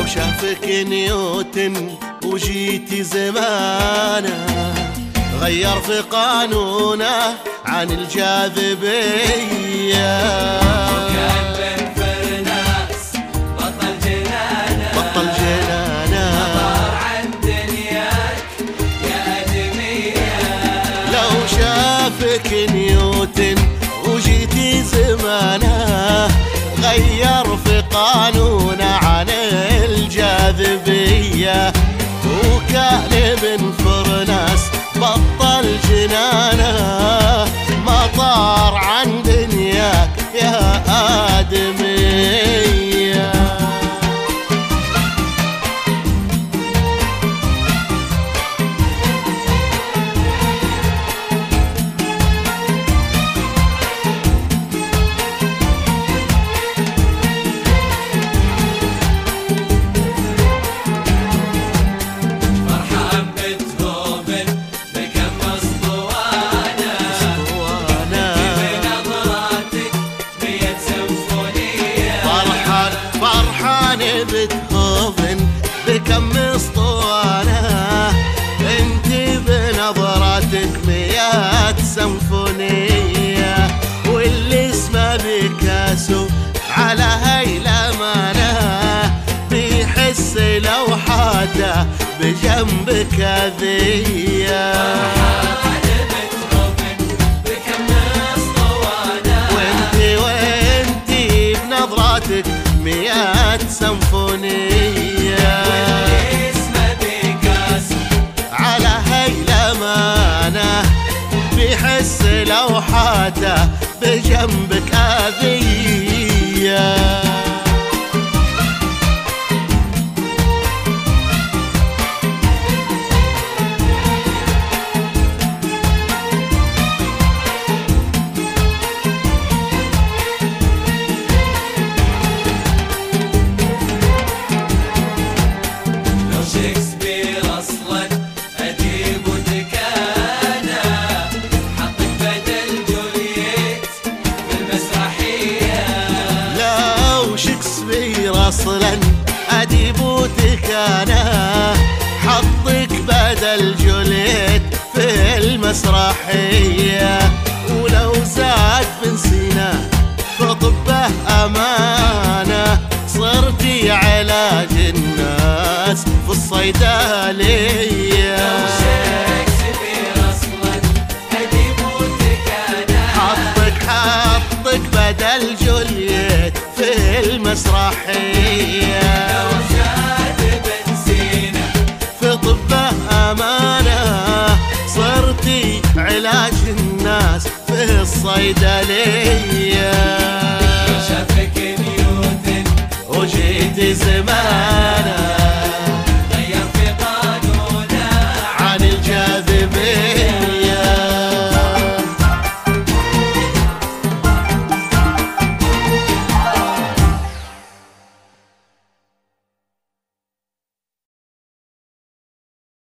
لو شافك نيوتن وجيتي زمانه غير في قانونه عن الجاذبية. وكان بن فرناس بطل جنانه نظر عن دنياك يا آدمية. لو شافك نيوتن وجيتي زمانه غير في قانونه عن الجاذبية. وكان ابن فرناس بطل جنانه ما طار عن دنياك يا آدمية. بيتهوفن بكم اسطوانة انت بنظراتك 100 سمفونية. واللي اسمه بيكاسو على هاي الأمانة بيحس لوحاته بجنبك هذية. وانتي بنظراتك 100 سمفونية. واللي اسمه بيكاسو على هاي الأمانة بيحس لوحاته بجنبك آذية. شكسبير أصلاً أديب وتكانة حطك بدل جولييت في المسرحية. لو شكسبير أصلاً أديب وتكانة حطك بدل جولييت في المسرحية. ولو زاد بن سينا في طبه أمانة صرتي علاج الناس في الصيدلية. لو شكسبير أصلاً أديب وتكانة حطك بدل جولييت في المسرحية. لو زاد بن سينا في طبه أمانة صرتي علاج الناس في الصيدلية.